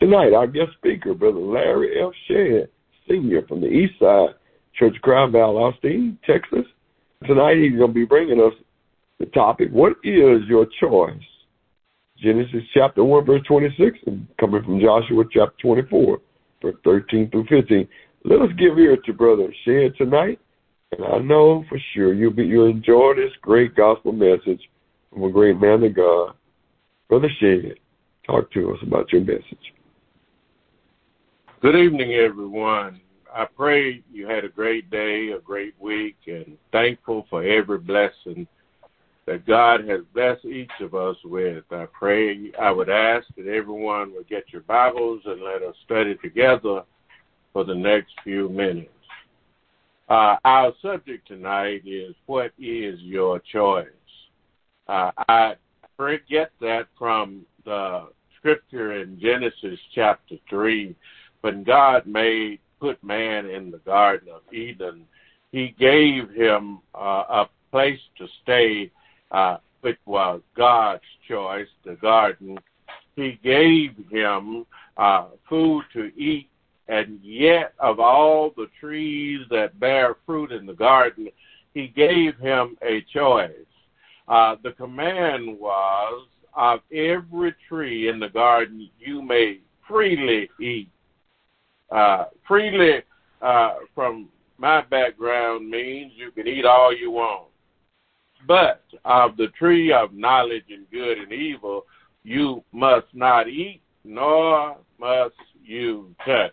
Tonight, our guest speaker, Brother Larry F. Shedd, Sr. from the East Side Church of Christ, Austin, Texas. Tonight, he's going to be bringing us the topic, what is your choice? Genesis chapter 1, verse 26, and coming from Joshua chapter 24, verse 13 through 15. Let us give ear to Brother Shedd tonight, and I know for sure you'll enjoy this great gospel message from a great man of God. Brother Shedd, talk to us about your message. Good evening, everyone. I pray you had a great day, a great week, and thankful for every blessing that God has blessed each of us with. I would ask that everyone would get your Bibles and let us study together for the next few minutes. Our subject tonight is, what is your choice? I get that from the scripture in Genesis chapter 3. When God put man in the Garden of Eden, he gave him a place to stay, which was God's choice, the garden. He gave him food to eat, and yet of all the trees that bear fruit in the garden, he gave him a choice. The command was, of every tree in the garden you may freely eat. Freely, from my background, means you can eat all you want. But of the tree of knowledge and good and evil, you must not eat, nor must you touch.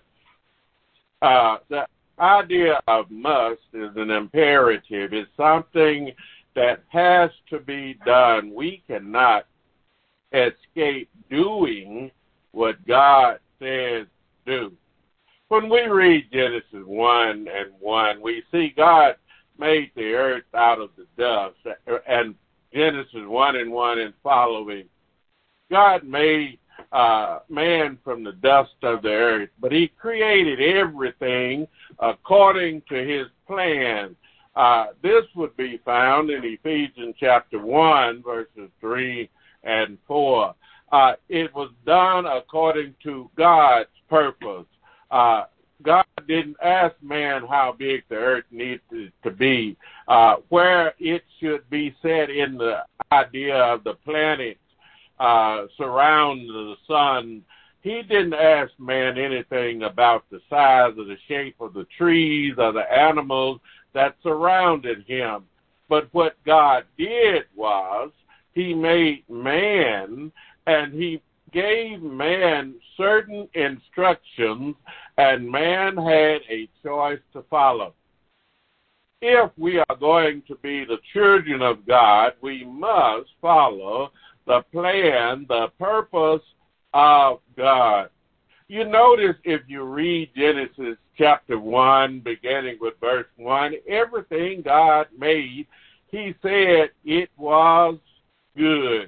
The idea of must is an imperative. It's something that has to be done. We cannot escape doing what God says do. When we read Genesis 1:1, we see God made the earth out of the dust. And Genesis 1:1 and following, God made man from the dust of the earth, but he created everything according to his plan. This would be found in Ephesians chapter 1, verses 3 and 4. It was done according to God's purpose. God didn't ask man how big the earth needed to be, where it should be set in the idea of the planets surrounding the sun. He didn't ask man anything about the size or the shape of the trees or the animals that surrounded him. But what God did was he made man, and he gave man certain instructions, and man had a choice to follow. If we are going to be the children of God, we must follow the plan, the purpose of God. You notice if you read Genesis chapter 1, beginning with verse 1, everything God made, he said it was good.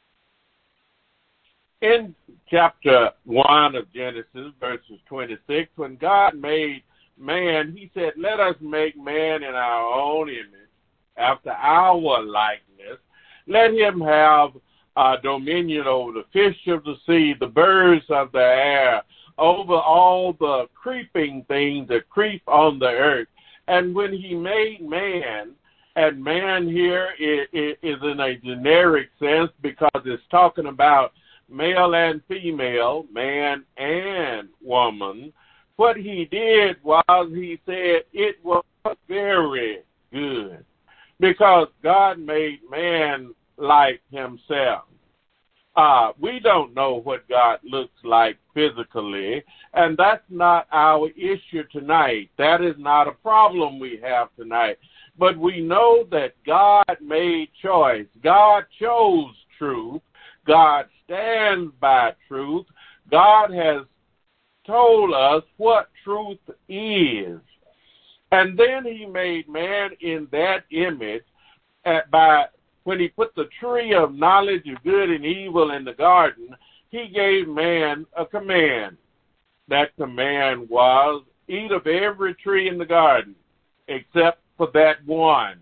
In chapter 1 of Genesis, verses 26, when God made man, he said, let us make man in our own image, after our likeness. Let him have dominion over the fish of the sea, the birds of the air, over all the creeping things that creep on the earth. And when he made man, and man here is in a generic sense because it's talking about male and female, man and woman, what he did was he said it was very good because God made man like himself. We don't know what God looks like physically, and that's not our issue tonight. That is not a problem we have tonight. But we know that God made choice. God chose truth. God stands by truth. God has told us what truth is. And then he made man in that image when he put the tree of knowledge of good and evil in the garden, he gave man a command. That command was, eat of every tree in the garden except for that one.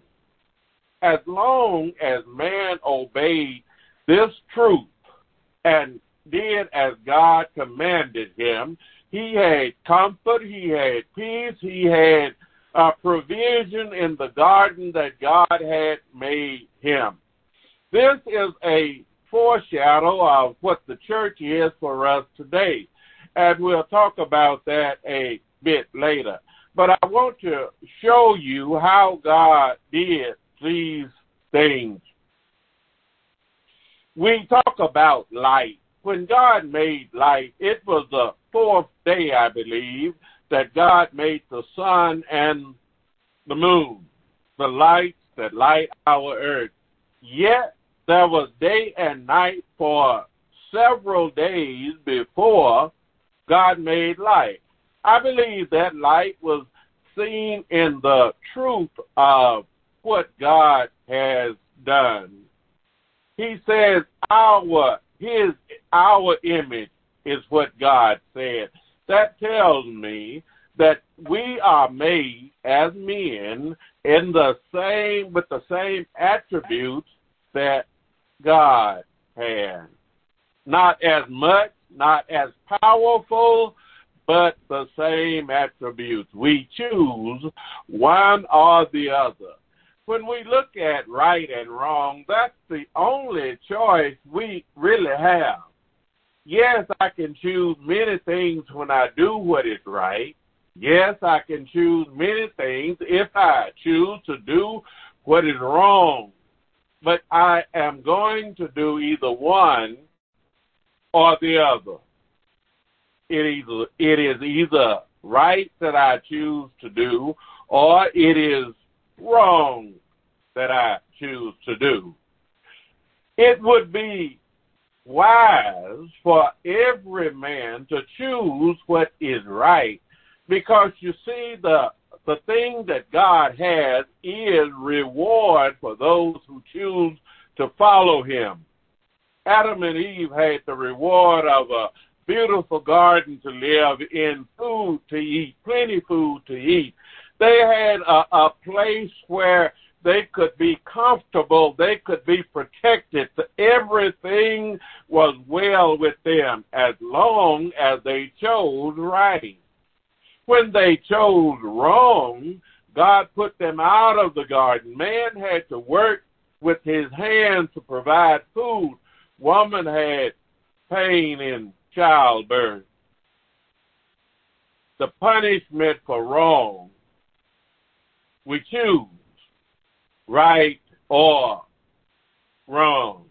As long as man obeyed this truth and did as God commanded him, he had comfort, he had peace, he had provision in the garden that God had made him. This is a foreshadow of what the church is for us today, and we'll talk about that a bit later. But I want to show you how God did these things. We talk about light. When God made light, it was the fourth day, I believe, that God made the sun and the moon, the lights that light our earth. Yet there was day and night for several days before God made light. I believe that light was seen in the truth of what God has done. He says our image is what God said. That tells me that we are made as men in with the same attributes that God had. Not as much, not as powerful, but the same attributes. We choose one or the other. When we look at right and wrong, that's the only choice we really have. Yes, I can choose many things when I do what is right. Yes, I can choose many things if I choose to do what is wrong. But I am going to do either one or the other. It is either right that I choose to do, or it is wrong that I choose to do. It would be wise for every man to choose what is right, because you see, the thing that God has is reward for those who choose to follow him. Adam and Eve had the reward of a beautiful garden to live in, food to eat, plenty food to eat. They had a place where they could be comfortable, they could be protected. Everything was well with them as long as they chose right. When they chose wrong, God put them out of the garden. Man had to work with his hands to provide food. Woman had pain in childbirth. The punishment for wrong, we choose right or wrong.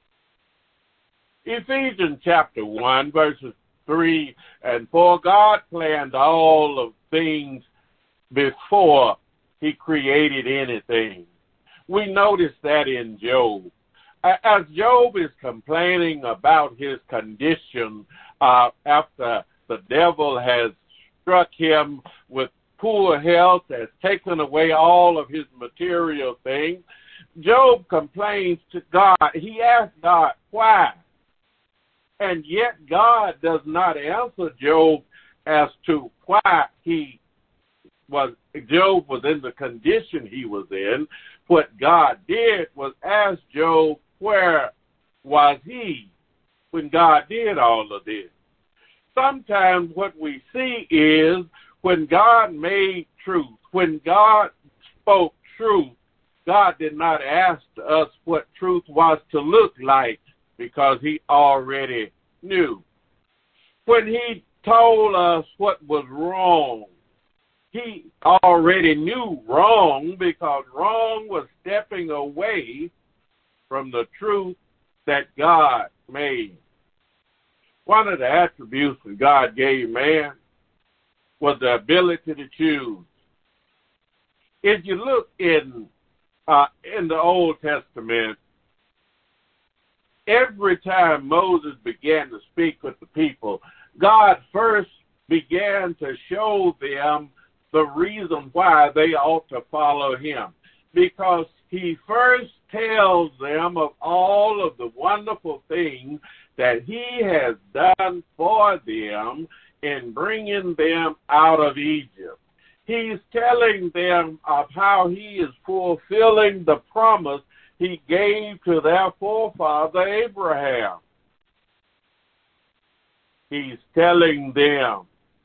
Ephesians chapter 1, verses 3 and 4, God planned all of things before he created anything. We notice that in Job. As Job is complaining about his condition after the devil has struck him with poor health, has taken away all of his material things, Job complains to God. He asks God, why? And yet God does not answer Job as to why Job was in the condition he was in. What God did was ask Job, where was he when God did all of this? Sometimes what we see is when God made truth, when God spoke truth, God did not ask us what truth was to look like, because he already knew. When he told us what was wrong, he already knew wrong, because wrong was stepping away from the truth that God made. One of the attributes that God gave man was the ability to choose. If you look in the Old Testament, every time Moses began to speak with the people, God first began to show them the reason why they ought to follow him, because he first tells them of all of the wonderful things that he has done for them in bringing them out of Egypt. He's telling them of how he is fulfilling the promise he gave to their forefather Abraham. He's telling them,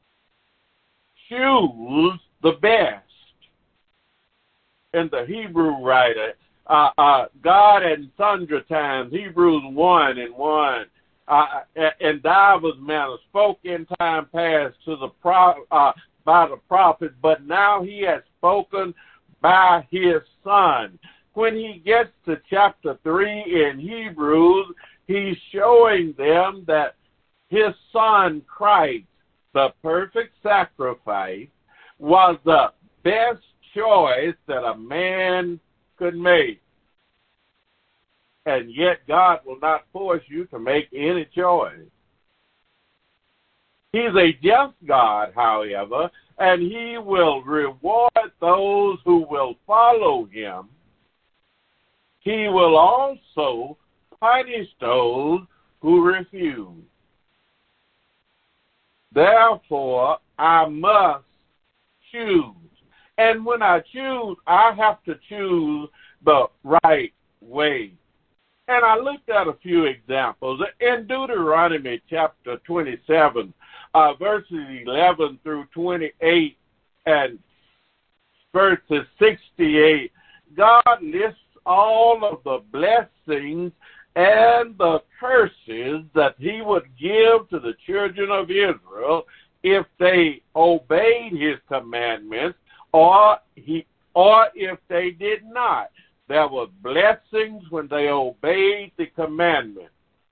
choose the best. And the Hebrew writer, God in sundry times, Hebrews 1:1, and divers manner spoke in time past to the by the prophets, but now he has spoken by his Son. When he gets to chapter 3 in Hebrews, he's showing them that his Son Christ, the perfect sacrifice, was the best choice that a man could make. And yet God will not force you to make any choice. He's a just God, however, and he will reward those who will follow him. He will also punish those who refuse. Therefore, I must choose. And when I choose, I have to choose the right way. And I looked at a few examples. In Deuteronomy chapter 27, verses 11 through 28 and verses 68, God lists all of the blessings and the curses that he would give to the children of Israel if they obeyed his commandments or if they did not. There were blessings when they obeyed the commandment.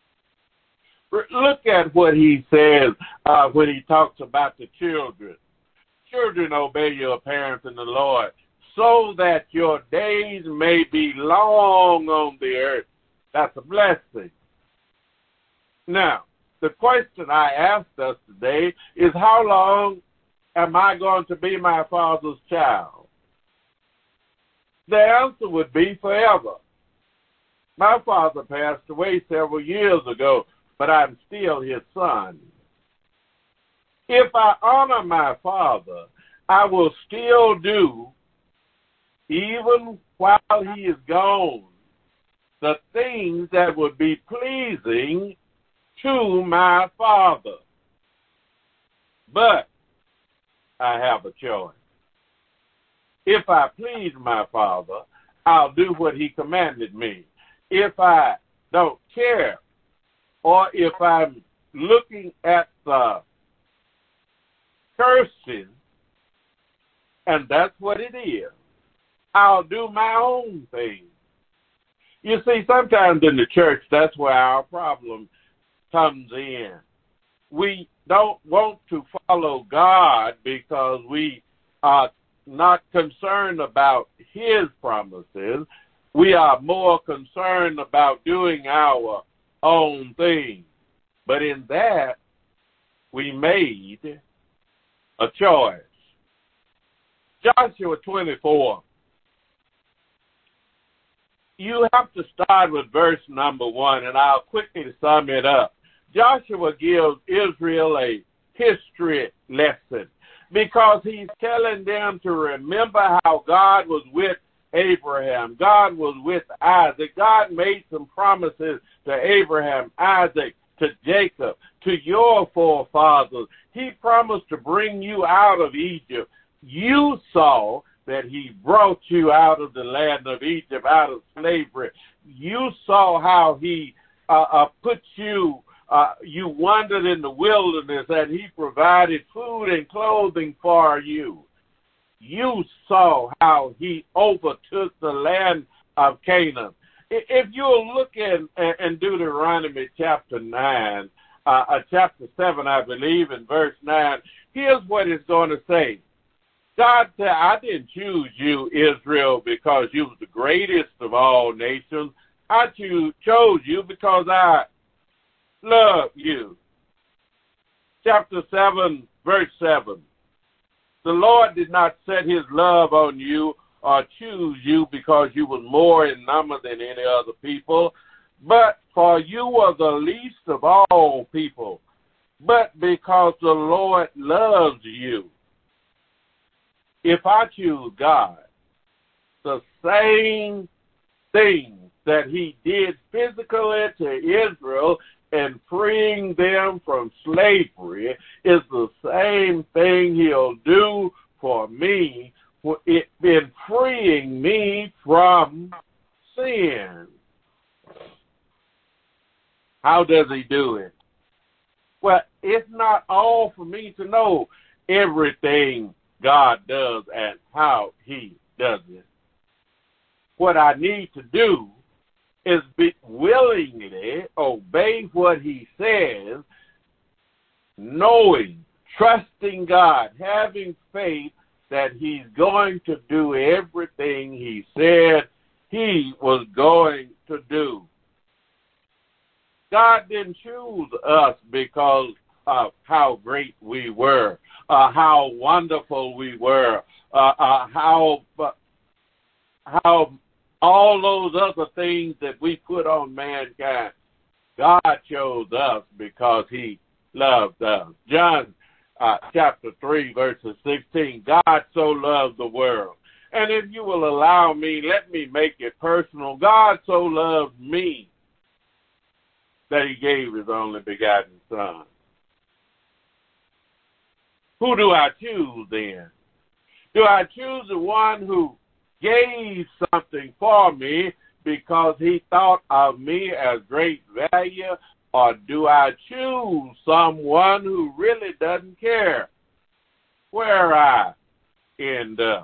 Look at what he says when he talks about the children. Children, obey your parents in the Lord, so that your days may be long on the earth. That's a blessing. Now, the question I asked us today is, how long am I going to be my Father's child? The answer would be forever. My father passed away several years ago, but I'm still his son. If I honor my father, I will still do, even while he is gone, the things that would be pleasing to my father. But I have a choice. If I please my father, I'll do what he commanded me. If I don't care, or if I'm looking at the curses, and that's what it is, I'll do my own thing. You see, sometimes in the church, that's where our problem comes in. We don't want to follow God because we are not concerned about his promises. We are more concerned about doing our own thing. But in that, we made a choice. Joshua 24. You have to start with verse number 1, and I'll quickly sum it up. Joshua gives Israel a history lesson, because he's telling them to remember how God was with Abraham. God was with Isaac. God made some promises to Abraham, Isaac, to Jacob, to your forefathers. He promised to bring you out of Egypt. You saw that he brought you out of the land of Egypt, out of slavery. You saw how he put you, you wandered in the wilderness, and he provided food and clothing for you. You saw how he overtook the land of Canaan. If you'll look in Deuteronomy chapter 9, chapter 7, I believe, in verse 9, here's what it's going to say. God said, I didn't choose you, Israel, because you was the greatest of all nations. I chose you because I love you. Chapter 7, verse 7. The Lord did not set his love on you or choose you because you was more in number than any other people, but for you were the least of all people, but because the Lord loves you. If I choose God, the same thing that he did physically to Israel, and freeing them from slavery is the same thing he'll do for me in freeing me from sin. How does he do it? Well, it's not all for me to know everything God does and how he does it. What I need to do is be willingly obey what he says, knowing, trusting God, having faith that he's going to do everything he said he was going to do. God didn't choose us because of how great we were, how wonderful we were, how all those other things that we put on mankind. God chose us because he loved us. John chapter 3, verses 16, God so loved the world. And if you will allow me, let me make it personal. God so loved me that he gave his only begotten Son. Who do I choose then? Do I choose the one who gave something for me because he thought of me as great value, or do I choose someone who really doesn't care where I end up?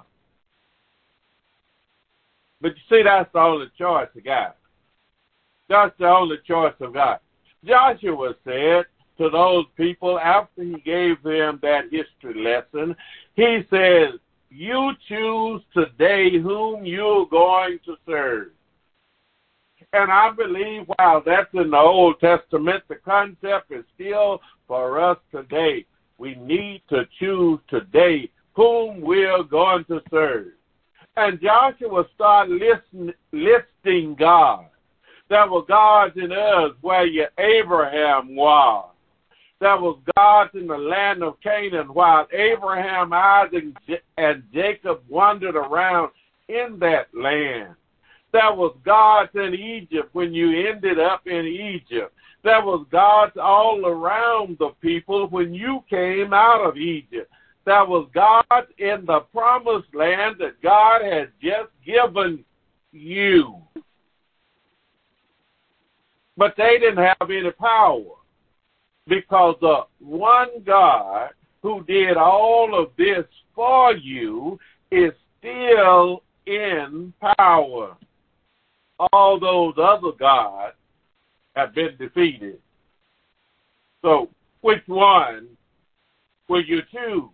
But you see, that's the only choice of God. That's the only choice of God. Joshua said to those people after he gave them that history lesson, he says, you choose today whom you're going to serve. And I believe while that's in the Old Testament, the concept is still for us today. We need to choose today whom we're going to serve. And Joshua started listing God. There were gods in us where Abraham was. There was gods in the land of Canaan while Abraham, Isaac, and Jacob wandered around in that land. There was gods in Egypt when you ended up in Egypt. There was gods all around the people when you came out of Egypt. There was gods in the promised land that God had just given you. But they didn't have any power because the one God who did all of this for you is still in power. All those other gods have been defeated. So, which one will you choose?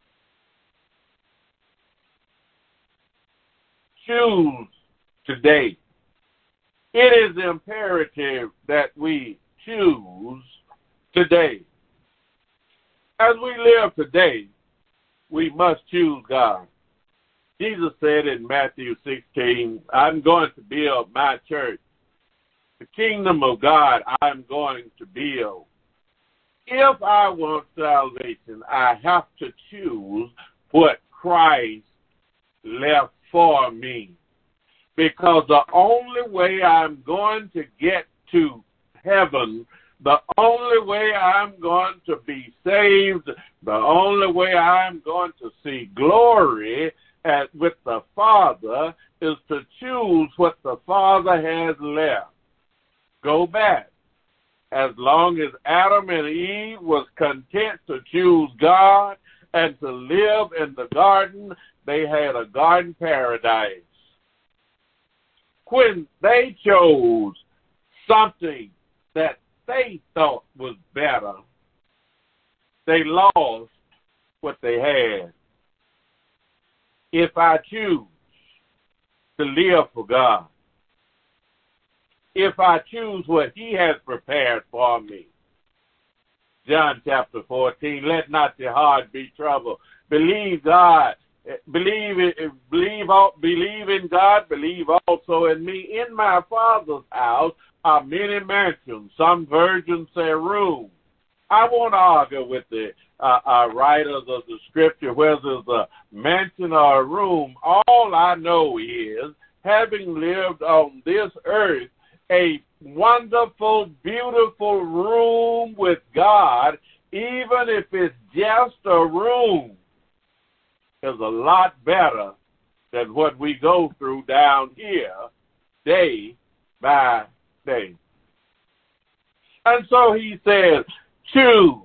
Choose today. It is imperative that we choose today. As we live today, we must choose God. Jesus said in Matthew 16, I'm going to build my church. The kingdom of God I'm going to build. If I want salvation, I have to choose what Christ left for me. Because the only way I'm going to get to heaven, the only way I'm going to be saved, the only way I'm going to see glory with the Father is to choose what the Father has left. Go back. As long as Adam and Eve was content to choose God and to live in the garden, they had a garden paradise. When they chose something that they thought was better, they lost what they had. If I choose to live for God, if I choose what he has prepared for me, John chapter 14, let not your heart be troubled. Believe God. Believe in God, believe also in me. In my Father's house are many mansions. Some virgins say room. I won't argue with the writers of the scripture whether it's a mansion or a room. All I know is, having lived on this earth, a wonderful, beautiful room with God, even if it's just a room, is a lot better than what we go through down here day by day. And so he says, choose.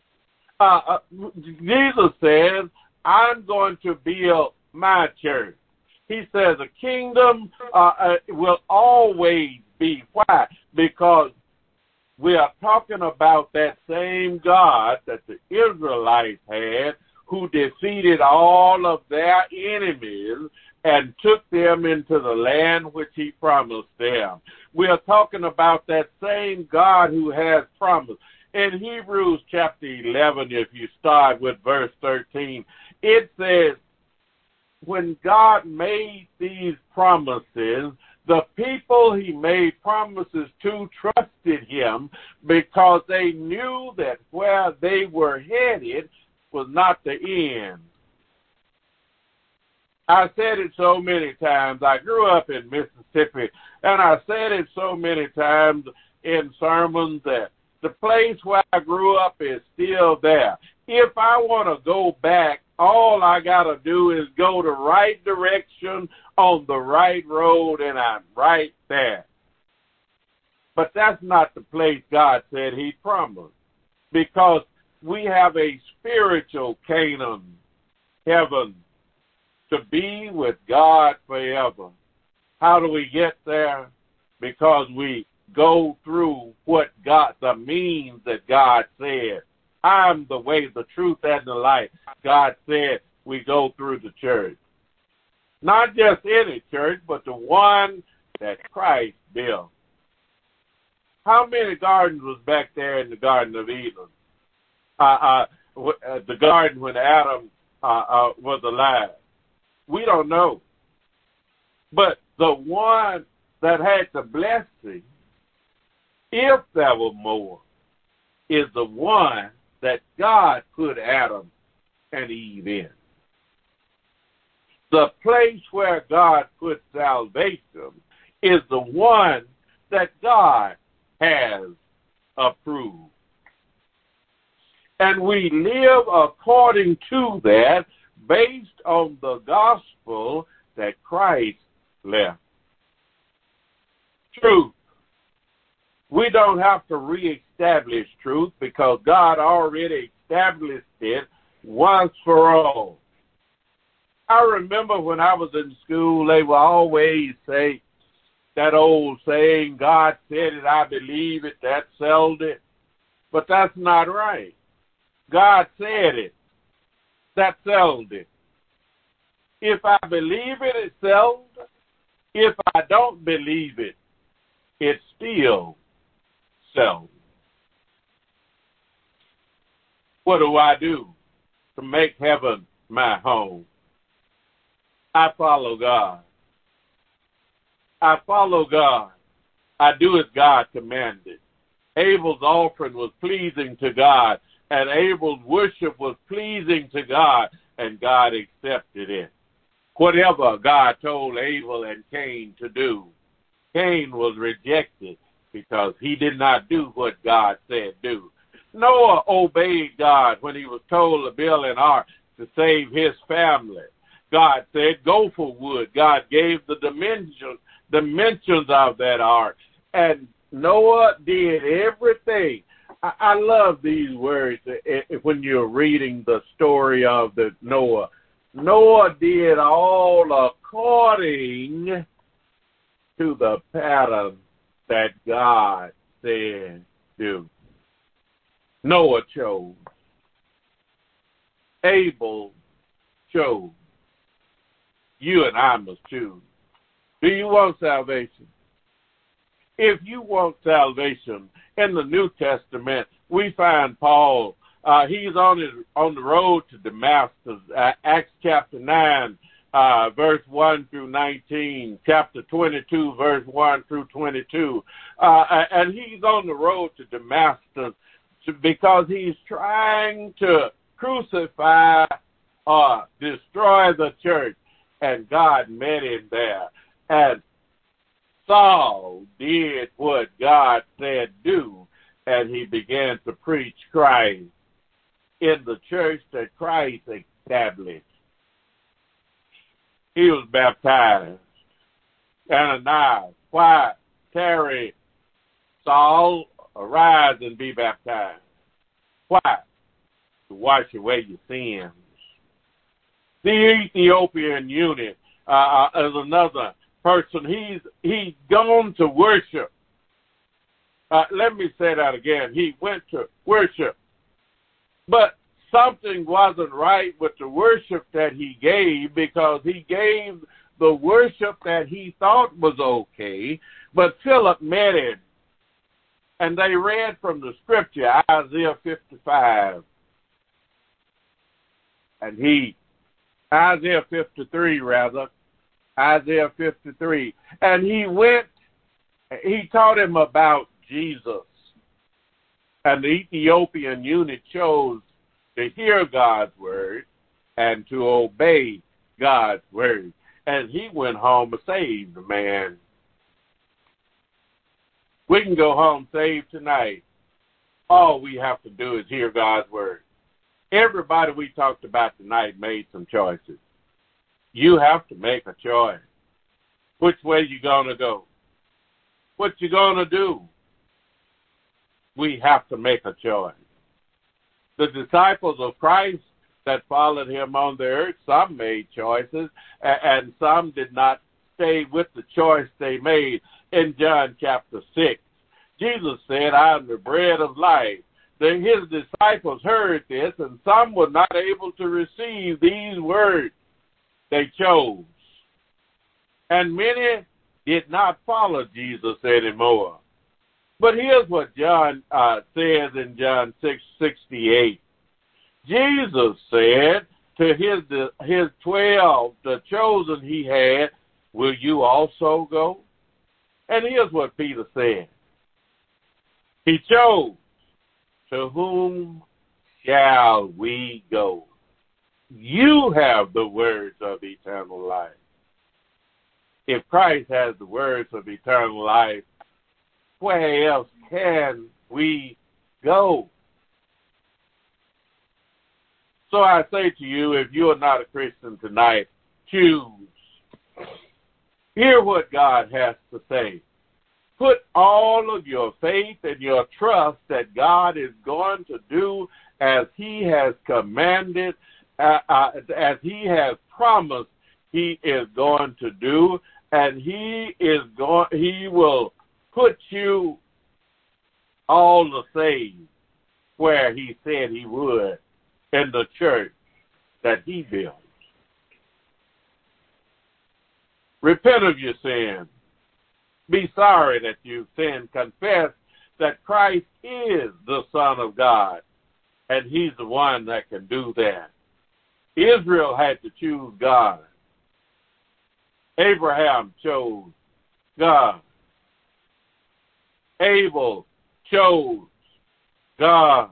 Jesus says, I'm going to build my church. He says a kingdom will always be. Why? Because we are talking about that same God that the Israelites had, who defeated all of their enemies and took them into the land which he promised them. We are talking about that same God who has promised. In Hebrews chapter 11, if you start with verse 13, it says, when God made these promises, the people he made promises to trusted him because they knew that where they were headed was not the end. I said it so many times. I grew up in Mississippi, and I said it so many times in sermons that the place where I grew up is still there. If I want to go back, all I got to do is go the right direction on the right road, and I'm right there. But that's not the place God said he promised, because we have a spiritual Canaan, heaven, to be with God forever. How do we get there? Because we go through what God, the means that God said. I'm the way, the truth, and the life. God said we go through the church. Not just any church, but the one that Christ built. How many gardens was back there in the Garden of Eden? The garden when Adam was alive. We don't know. But the one that had the blessing, if there were more, is the one that God put Adam and Eve in. The place where God put salvation is the one that God has approved. And we live according to that, based on the gospel that Christ left. Truth. We don't have to reestablish truth because God already established it once for all. I remember when I was in school, they would always say that old saying, God said it, I believe it, that settled it. But that's not right. God said it. That settled it. If I believe it, it's settled. If I don't believe it, it's still settled. What do I do to make heaven my home? I follow God. I follow God. I do as God commanded. Abel's offering was pleasing to God, and Abel's worship was pleasing to God, and God accepted it. Whatever God told Abel and Cain to do, Cain was rejected because he did not do what God said do. Noah obeyed God when he was told to build an ark to save his family. God said, go for wood. God gave the dimensions of that ark. And Noah did everything. I love these words when you're reading the story of the Noah. Noah did all according to the pattern that God said do. Noah chose. Abel chose. You and I must choose. Do you want salvation? If you want salvation, in the New Testament, we find Paul. He's on the road to Damascus. Acts chapter 9, verse 1 through 19. Chapter 22, verse 1 through 22. And he's on the road to Damascus because he's trying to crucify or destroy the church. And God met him there and Saul did what God said do, and he began to preach Christ in the church that Christ established. He was baptized. Ananias, why tarry, Saul? Arise and be baptized. Why? To wash away your sins. The Ethiopian eunuch is another person. He's gone to worship. Let me say that again. He went to worship. But something wasn't right with the worship that he gave, because he gave the worship that he thought was okay, but Philip met him. And they read from the scripture, Isaiah 55. And Isaiah 53 rather, Isaiah 53. And he taught him about Jesus. And the Ethiopian eunuch chose to hear God's word and to obey God's word. And he went home a saved man. We can go home saved tonight. All we have to do is hear God's word. Everybody we talked about tonight made some choices. You have to make a choice. Which way you going to go? What you going to do? We have to make a choice. The disciples of Christ that followed him on the earth, some made choices, and some did not stay with the choice they made. In John chapter 6, Jesus said, I am the bread of life. His disciples heard this, and some were not able to receive these words. They chose. And many did not follow Jesus anymore. But here's what John says in John 6:68. Jesus said to his 12, the chosen he had, will you also go? And here's what Peter said. He chose, to whom shall we go? You have the words of eternal life. If Christ has the words of eternal life, where else can we go? So I say to you, if you are not a Christian tonight, choose. Hear what God has to say. Put all of your faith and your trust that God is going to do as he has commanded, as he has promised he is going to do, and he will put you all the same where he said he would, in the church that he built. Repent of your sin. Be sorry that you've sinned. Confess that Christ is the Son of God, and he's the one that can do that. Israel had to choose God. Abraham chose God. Abel chose God.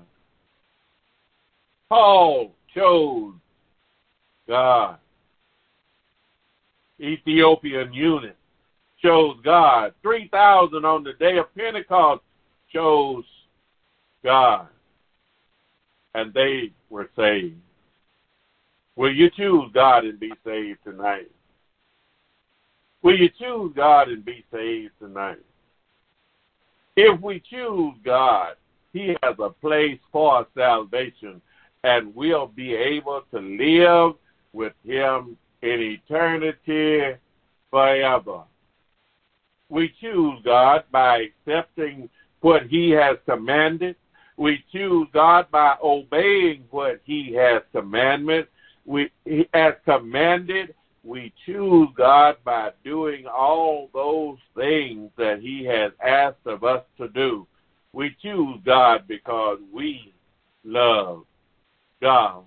Paul chose God. Ethiopian eunuch chose God. 3,000 on the day of Pentecost chose God. And they were saved. Will you choose God and be saved tonight? Will you choose God and be saved tonight? If we choose God, he has a place for salvation, and we'll be able to live with him in eternity forever. We choose God by accepting what he has commanded. We choose God by obeying what he has commanded. We choose God by doing all those things that he has asked of us to do. We choose God because we love God.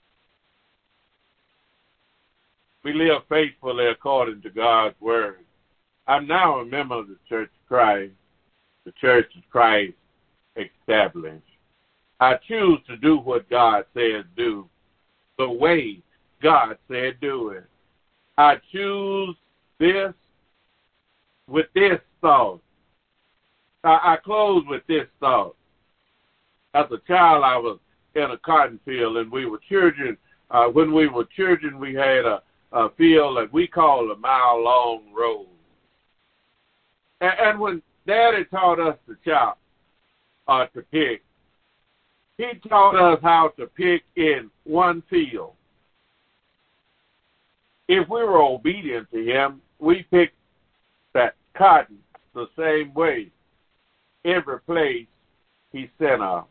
We live faithfully according to God's word. I'm now a member of the Church of Christ, the Church of Christ established. I choose to do what God says do, the way God said do it. I choose this with this thought. I close with this thought. As a child, I was in a cotton field, and we were children. When we were children, we had a field that we called a mile-long road. And when Daddy taught us to chop or to pick, he taught us how to pick in one field. If we were obedient to him, we picked that cotton the same way every place he sent us.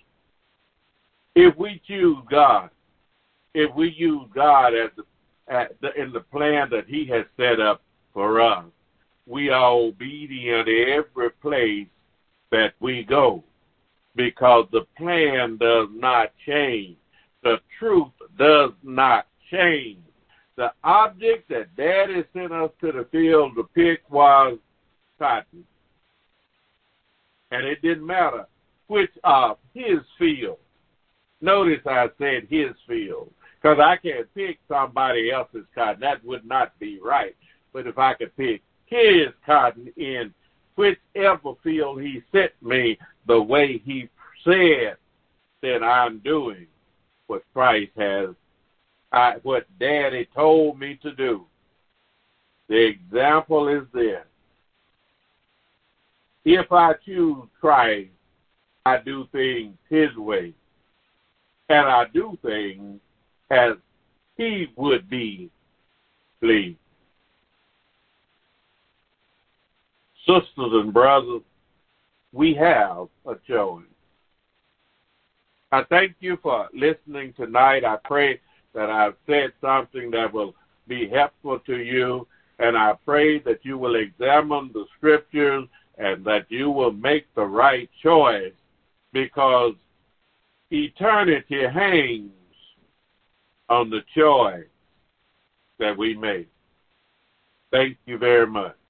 If we choose God, if we use God in the plan that he has set up for us, we are obedient every place that we go, because the plan does not change. The truth does not change. The object that Daddy sent us to the field to pick was cotton. And it didn't matter which of his field. Notice I said his field, because I can't pick somebody else's cotton. That would not be right. But if I could pick his cotton in whichever field he sent me the way he said, then I'm doing what Christ has, what Daddy told me to do. The example is this. If I choose Christ, I do things his way. And I do things as he would be pleased. Sisters and brothers, we have a choice. I thank you for listening tonight. I pray that I've said something that will be helpful to you, and I pray that you will examine the scriptures and that you will make the right choice, because eternity hangs on the choice that we make. Thank you very much.